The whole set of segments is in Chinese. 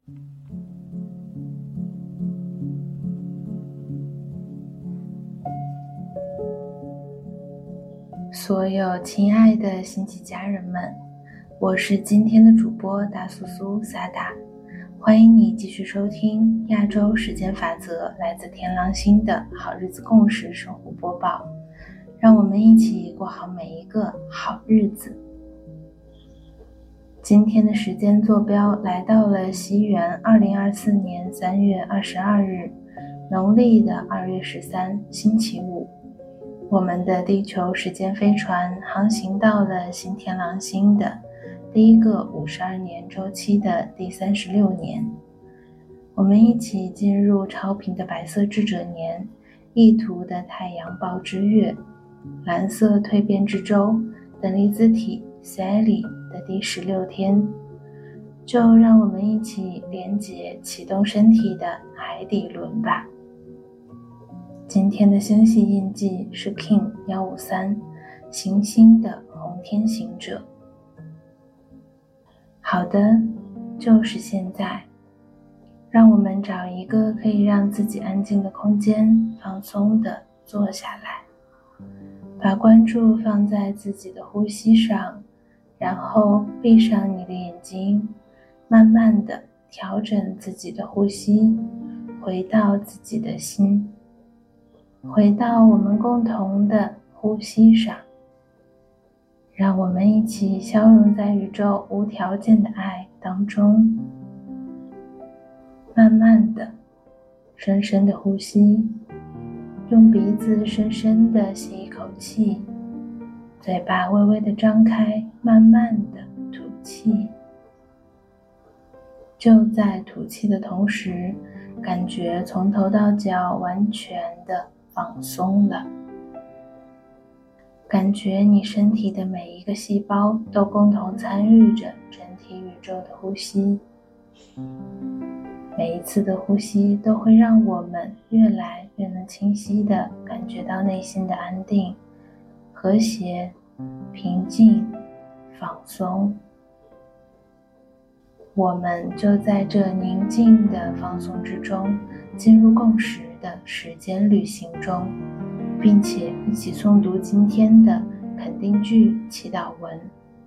所有亲爱的星际家人们，我是今天的主播大苏苏萨达，欢迎你继续收听亚洲时间法则来自天狼星的好日子共识生活播报，让我们一起过好每一个好日子。今天的时间坐标来到了西元2024年3月22日，农历的2月13，星期五。我们的地球时间飞船航行到了新天狼星的第一个52年周期的第36年，我们一起进入超频的白色智者年，意图的太阳报之月，蓝色蜕变之周，等离子体 Sally 的第16天。就让我们一起连接启动身体的海底轮吧。今天的星系印记是 King 153，行星的红天行者。好的，就是现在，让我们找一个可以让自己安静的空间，放松的坐下来，把关注放在自己的呼吸上，然后闭上你的眼睛，慢慢的调整自己的呼吸，回到自己的心，回到我们共同的呼吸上，让我们一起消融在宇宙无条件的爱当中。慢慢的，深深的呼吸，用鼻子深深的吸一口气，嘴巴微微的张开，慢慢的吐气。就在吐气的同时，感觉从头到脚完全的放松了，感觉你身体的每一个细胞都共同参与着整体宇宙的呼吸。每一次的呼吸都会让我们越来越能清晰地感觉到内心的安定、和谐、平静、放松。我们就在这宁静的放松之中，进入共识的时间旅行中，并且一起诵读今天的肯定句祈祷文。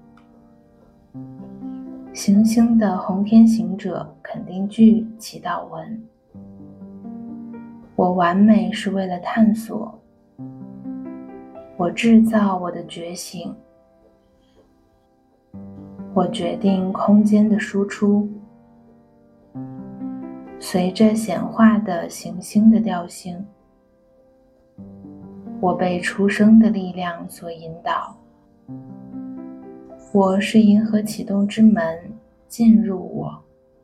行星的红天行者肯定句祈祷文。我完美是为了探索，我制造我的觉醒，我决定空间的输出。随着显化的行星的调性，我被出生的力量所引导。我是银河启动之门，进入我。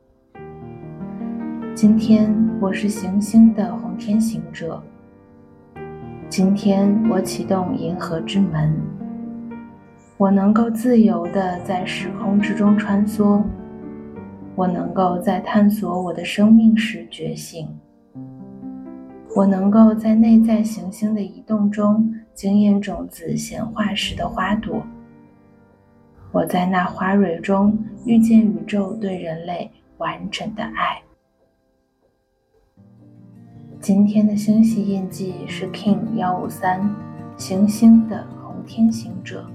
今天我是行星的红天行者。今天我启动银河之门。我能够自由地在时空之中穿梭，我能够在探索我的生命时觉醒，我能够在内在行星的移动中经验种子显化时的花朵，我在那花蕊中遇见宇宙对人类完整的爱。今天的星系印记是 King 153，行星的红天行者。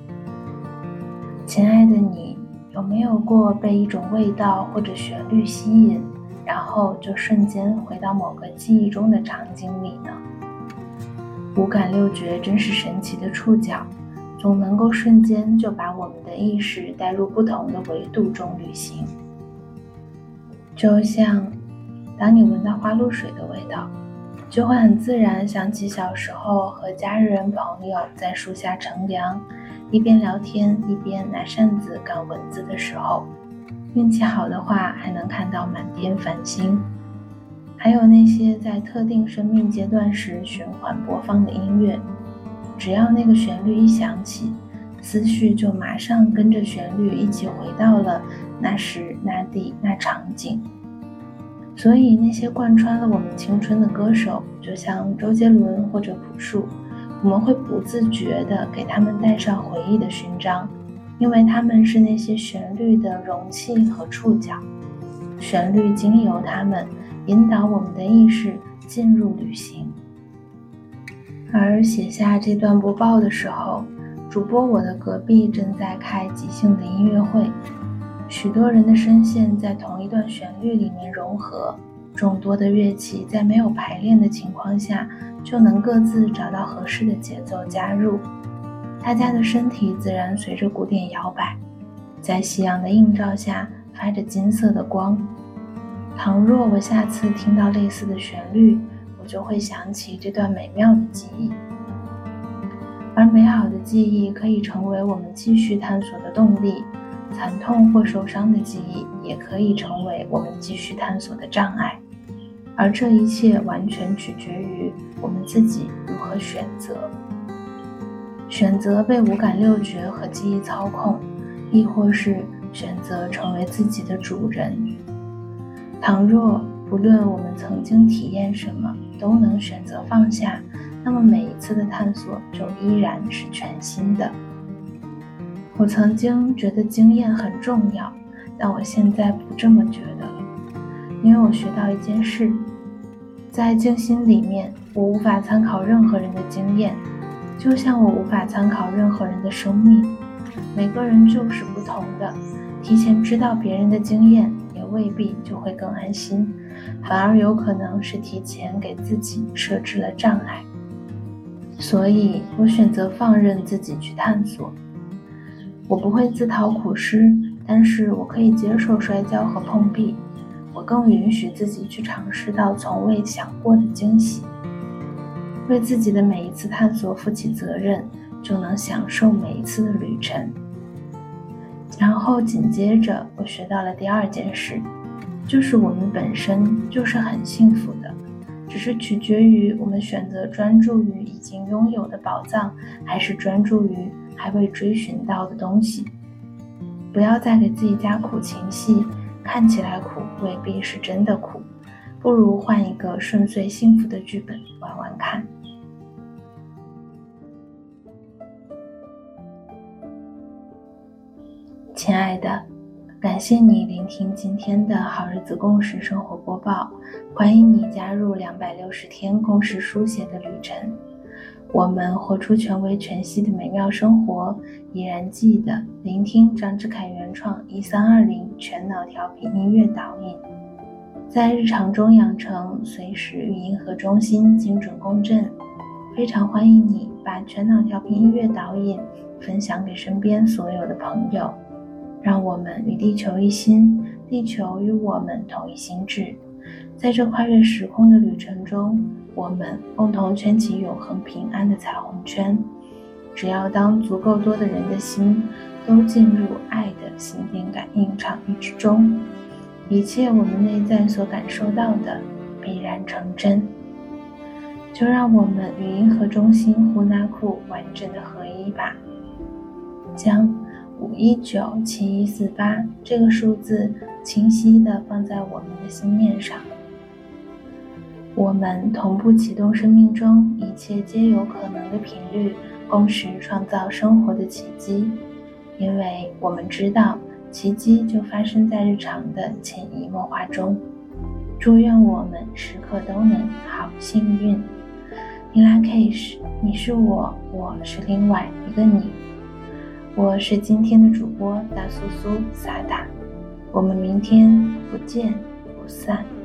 亲爱的你，有没有过被一种味道或者旋律吸引，然后就瞬间回到某个记忆中的场景里呢？五感六觉真是神奇的触角，总能够瞬间就把我们的意识带入不同的维度中旅行。就像当你闻到花露水的味道，就会很自然想起小时候和家人朋友在树下乘凉，一边聊天一边拿扇子赶蚊子的时候，运气好的话还能看到满天繁星。还有那些在特定生命阶段时循环播放的音乐，只要那个旋律一响起，思绪就马上跟着旋律一起回到了那时那地那场景。所以那些贯穿了我们青春的歌手，就像周杰伦或者朴树，我们会不自觉地给他们戴上回忆的勋章，因为他们是那些旋律的容器和触角。 旋律经由它们引导我们的意识进入旅行。而写下这段播报的时候，主播我的隔壁正在开即兴的音乐会，许多人的声线在同一段旋律里面融合，众多的乐器在没有排练的情况下就能各自找到合适的节奏加入，大家的身体自然随着鼓点摇摆，在夕阳的映照下发着金色的光。倘若我下次听到类似的旋律，我就会想起这段美妙的记忆。而美好的记忆可以成为我们继续探索的动力，惨痛或受伤的记忆也可以成为我们继续探索的障碍，而这一切完全取决于我们自己如何选择。选择被五感六觉和记忆操控，亦或是选择成为自己的主人。倘若不论我们曾经体验什么都能选择放下，那么每一次的探索就依然是全新的。我曾经觉得经验很重要，但我现在不这么觉得了，因为我学到一件事，在静心里面，我无法参考任何人的经验，就像我无法参考任何人的生命。每个人就是不同的，提前知道别人的经验也未必就会更安心，反而有可能是提前给自己设置了障碍。所以我选择放任自己去探索。我不会自讨苦吃，但是我可以接受摔跤和碰壁，我更允许自己去尝试到从未想过的惊喜。为自己的每一次探索负起责任，就能享受每一次的旅程。然后紧接着我学到了第二件事，就是我们本身就是很幸福的，只是取决于我们选择专注于已经拥有的宝藏，还是专注于还未追寻到的东西。不要再给自己加苦情戏，看起来苦未必是真的苦，不如换一个顺遂幸福的剧本玩玩看。亲爱的，感谢你聆听今天的好日子共识生活播报，欢迎你加入260天共识书写的旅程。我们活出权威全息的美妙生活，依然记得聆听张志凯原创1320全脑调频音乐导引，在日常中养成随时与银河中心精准共振。非常欢迎你把全脑调频音乐导引分享给身边所有的朋友，让我们与地球一心，地球与我们同一心智。在这跨越时空的旅程中，我们共同圈起永恒平安的彩虹圈。只要当足够多的人的心都进入爱的心电感应场域之中，一切我们内在所感受到的必然成真。就让我们与银河中心呼纳库完整的合一吧，将5197148这个数字清晰地放在我们的心念上。我们同步启动生命中一切皆有可能的频率，共识创造生活的奇迹。因为我们知道奇迹就发生在日常的潜移默化中。祝愿我们时刻都能好幸运。In Lakesh， 你是我，我是另外一个你。我是今天的主播大苏苏萨达，我们明天不见不散。